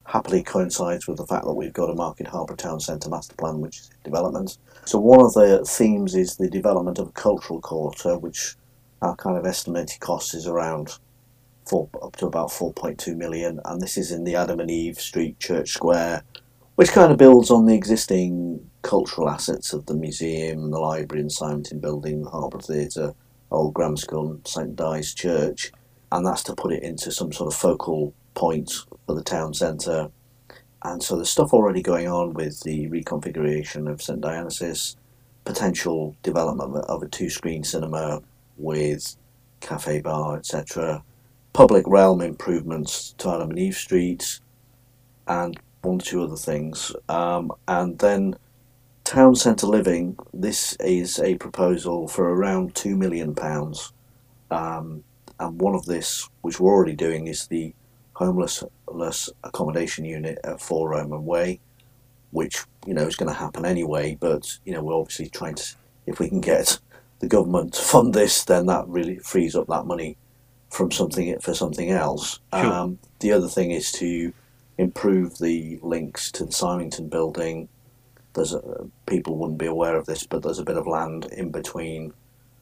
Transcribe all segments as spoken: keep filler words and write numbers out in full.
happily coincides with the fact that we've got a Market Harbour Town Centre master plan which is in development. So one of the themes is the development of a cultural quarter, which our kind of estimated cost is around four, up to about four point two million, and this is in the Adam and Eve Street Church Square, which kind of builds on the existing cultural assets of the museum, the library and Simonton Building, the Harbour Theatre, Old Grammar School and St Di's Church, and that's to put it into some sort of focal point for the town centre. And so there's stuff already going on with the reconfiguration of St Dionysus, potential development of a two-screen cinema with cafe, bar, et cetera, public realm improvements to Adam and Eve Street, and one or two other things. Um, and then town centre living, this is a proposal for around two million pounds. Um, and one of this, which we're already doing, is the homeless accommodation unit at four Roman Way, which, you know, is going to happen anyway, but, you know, we're obviously trying to, if we can get the government to fund this, then that really frees up that money from something for something else. Sure. Um, the other thing is to improve the links to the Symington Building. There's a, people wouldn't be aware of this, but there's a bit of land in between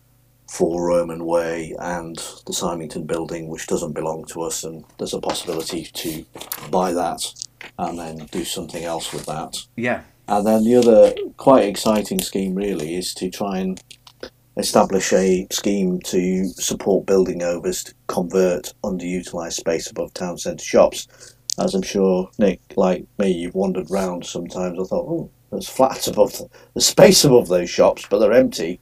four Roman Way and the Symington Building which doesn't belong to us, and there's a possibility to buy that and then do something else with that. Yeah. And then the other quite exciting scheme really is to try and establish a scheme to support building overs to convert underutilised space above town centre shops. As I'm sure, Nick, like me, you've wandered round sometimes. I thought, oh, there's flats above the, the space above those shops, but they're empty.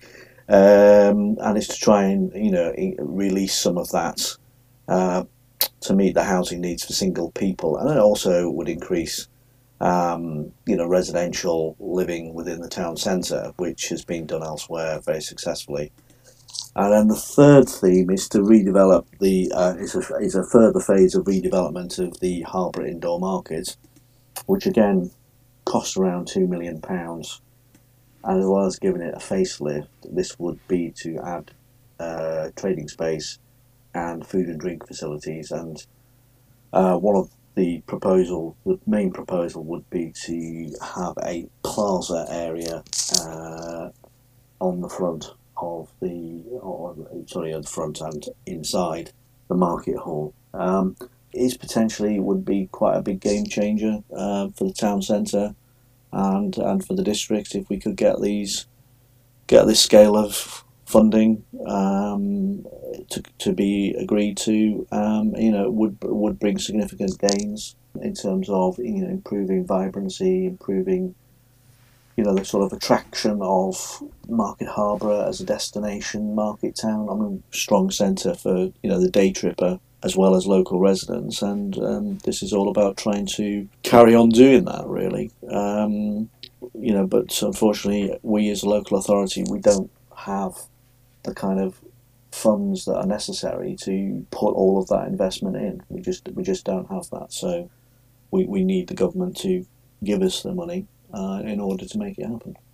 Um, and it's to try and, you know, release some of that uh, to meet the housing needs for single people, and it also would increase, um, you know, residential living within the town centre, which has been done elsewhere very successfully. And then the third theme is to redevelop the uh, is a is a further phase of redevelopment of the Harbour Indoor Market, which again costs around two million pounds. And as well as giving it a facelift, this would be to add uh, trading space and food and drink facilities. And uh, one of the proposal, the main proposal, would be to have a plaza area uh, on the front of the, or, sorry, at the front and inside the market hall. Um, it potentially would be quite a big game changer uh, for the town centre. And and for the district, if we could get these, get this scale of funding um, to to be agreed to, um, you know, would would bring significant gains in terms of, you know, improving vibrancy, improving, you know, the sort of attraction of Market Harbour as a destination market town. I mean, strong centre for, you know, the day tripper as well as local residents, and um, this is all about trying to carry on doing that, really. Um, you know, but unfortunately, we as a local authority, we don't have the kind of funds that are necessary to put all of that investment in. We just we just don't have that. So we, we need the government to give us the money uh, in order to make it happen.